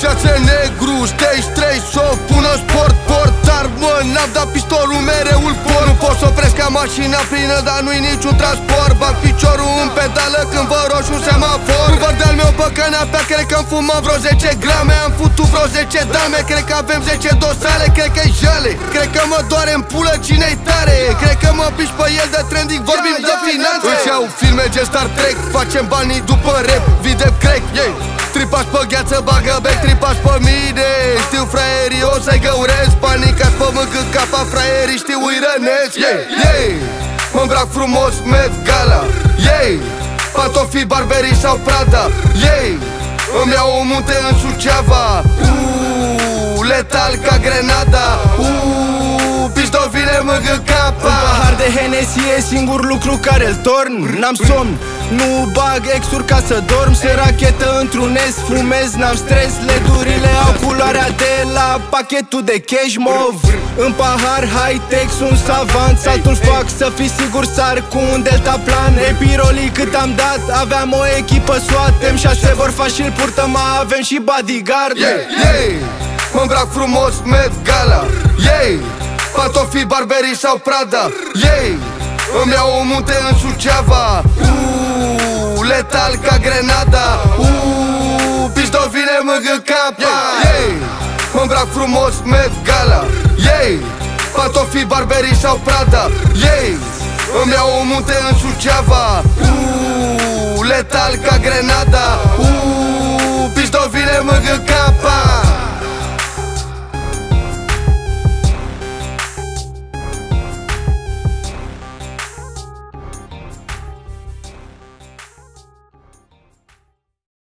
6 negru, stage 3, s-o pună sport, portar, mă, n-am dat pistolul, mereu îl por. Nu pot să opresc ca mașina plină, dar nu-i niciun transport. Bag piciorul în pedală când vă roșu un semafor. Cu de-al meu pe canapea, cred că-mi fumăm vreo 10 grame. Am futut vreo 10 dame, cred că avem 10 dosare, cred că-i jale. Cred că mă doare în pulă cine-i tare. Cred că mă piși pe el de trending, vorbim de finanțe. Își iau filme gen Star Trek, facem banii după rap, video crack, yeah. Tripași pe gheață, bagă bec, tripași pe mine. Știu fraierii, o să-i găuresc. Panicați pe mâncât capa, fraierii știu îi rănesc, yeah, yeah. Mă-mbrac frumos, Met Gala, yeah. Pantofii, Barberii sau Prada, yeah. Îmi iau o munte în Suceava, letal ca grenada, pișto vine mângă capa. Un pahar de Hennessy e singur lucru care-l torn. N-am somn, nu bag exuri ca să dorm. Se rachetă într-un S, fumez, n-am stres. LED-urile au culoarea de la pachetul de cash mov. În pahar high-tech sunt savant, saltul fac să fii sigur sar cu un deltaplan. Epirolii cât am dat, aveam o echipă SWAT. M6 vorfa și-l purtă, mai avem și bodyguard, yeah, yeah. Mă-mbrac frumos, Met Gala, yeah. Pantofii, Barberii sau Prada, yeah. Îmi iau o munte în Suceava, letal ca grenada, pișto vine mângă capa, yeah. Mă-mbrac frumos, Met Gala, yeah. Pantofii, Barberii sau Prada, yeah. Îmi iau o munte în Suceava, letal ca grenada, pișto vine mângă capa.